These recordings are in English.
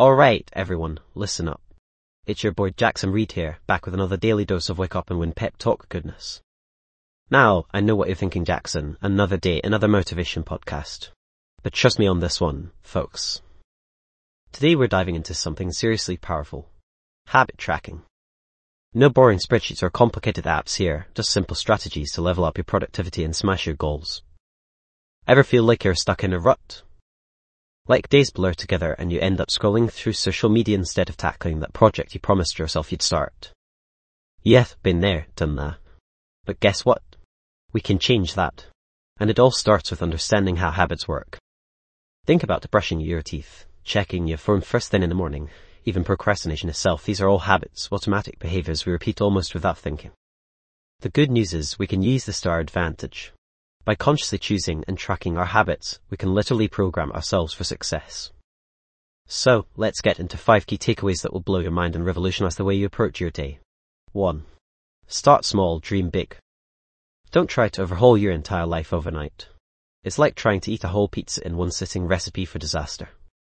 Alright, everyone, listen up. It's your boy Jackson Reed here, back with another daily dose of Wake Up and Win pep talk goodness. Now, I know what you're thinking, Jackson. Another day, another motivation podcast. But trust me on this one, folks. Today we're diving into something seriously powerful. Habit tracking. No boring spreadsheets or complicated apps here, just simple strategies to level up your productivity and smash your goals. Ever feel like you're stuck in a rut? Like days blur together and you end up scrolling through social media instead of tackling that project you promised yourself you'd start. Yeah, been there, done that. But guess what? We can change that. And it all starts with understanding how habits work. Think about brushing your teeth, checking your phone first thing in the morning, even procrastination itself. These are all habits, automatic behaviors we repeat almost without thinking. The good news is we can use this to our advantage. By consciously choosing and tracking our habits, we can literally program ourselves for success. So, let's get into 5 key takeaways that will blow your mind and revolutionize the way you approach your day. 1. Start small, dream big. Don't try to overhaul your entire life overnight. It's like trying to eat a whole pizza in one sitting, recipe for disaster.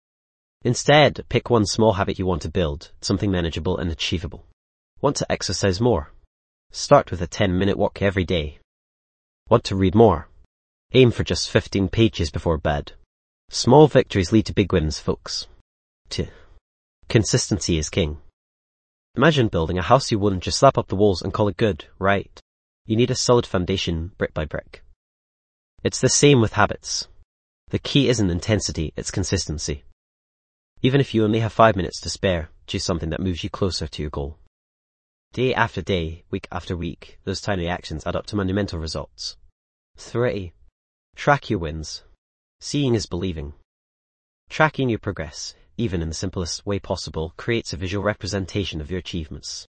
Instead, pick one small habit you want to build, something manageable and achievable. Want to exercise more? Start with a 10-minute walk every day. Want to read more? Aim for just 15 pages before bed. Small victories lead to big wins, folks. 2. Consistency is king. Imagine building a house you wouldn't just slap up the walls and call it good, right? You need a solid foundation, brick by brick. It's the same with habits. The key isn't intensity, it's consistency. Even if you only have 5 minutes to spare, choose something that moves you closer to your goal. Day after day, week after week, those tiny actions add up to monumental results. 3. Track your wins. Seeing is believing. Tracking your progress, even in the simplest way possible, creates a visual representation of your achievements.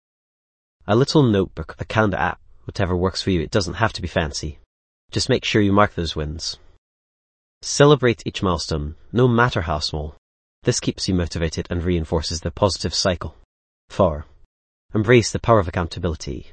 A little notebook, a calendar app, whatever works for you. It doesn't have to be fancy. Just make sure you mark those wins. Celebrate each milestone, no matter how small. This keeps you motivated and reinforces the positive cycle. 4. Embrace the power of accountability.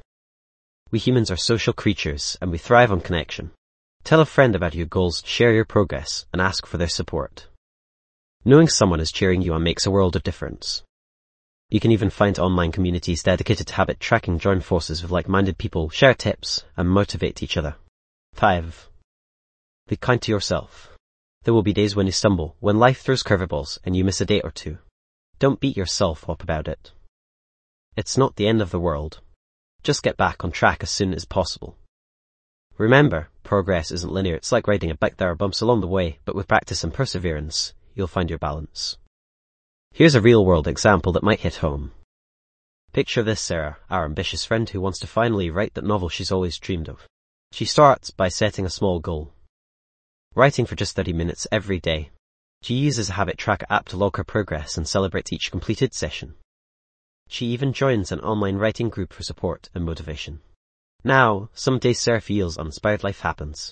We humans are social creatures and we thrive on connection. Tell a friend about your goals, share your progress, and ask for their support. Knowing someone is cheering you on makes a world of difference. You can even find online communities dedicated to habit tracking, join forces with like-minded people, share tips, and motivate each other. 5. Be kind to yourself. There will be days when you stumble, when life throws curveballs and you miss a day or two. Don't beat yourself up about it. It's not the end of the world. Just get back on track as soon as possible. Remember, progress isn't linear. It's like riding a bike. There are bumps along the way, but with practice and perseverance, you'll find your balance. Here's a real-world example that might hit home. Picture this: Sarah, our ambitious friend who wants to finally write that novel she's always dreamed of. She starts by setting a small goal. Writing for just 30 minutes every day. She uses a habit tracker app to log her progress and celebrate each completed session. She even joins an online writing group for support and motivation. Now, some days Sarah feels uninspired, life happens.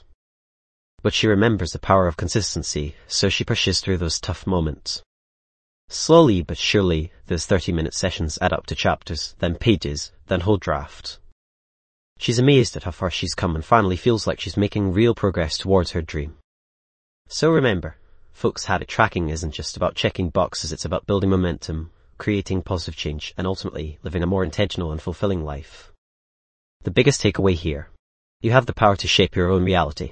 But she remembers the power of consistency, so she pushes through those tough moments. Slowly but surely, those 30-minute sessions add up to chapters, then pages, then whole drafts. She's amazed at how far she's come and finally feels like she's making real progress towards her dream. So remember, folks, habit tracking isn't just about checking boxes, it's about building momentum, creating positive change, and ultimately living a more intentional and fulfilling life. The biggest takeaway here: you have the power to shape your own reality.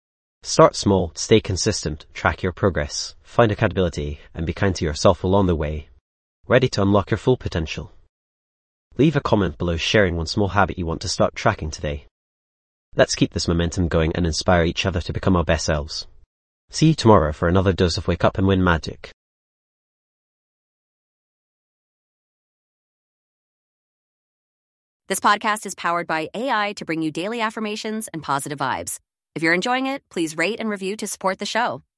Start small, stay consistent, track your progress, find accountability, and be kind to yourself along the way. Ready to unlock your full potential? Leave a comment below sharing one small habit you want to start tracking today. Let's keep this momentum going and inspire each other to become our best selves. See you tomorrow for another dose of Wake Up and Win magic. This podcast is powered by AI to bring you daily affirmations and positive vibes. If you're enjoying it, please rate and review to support the show.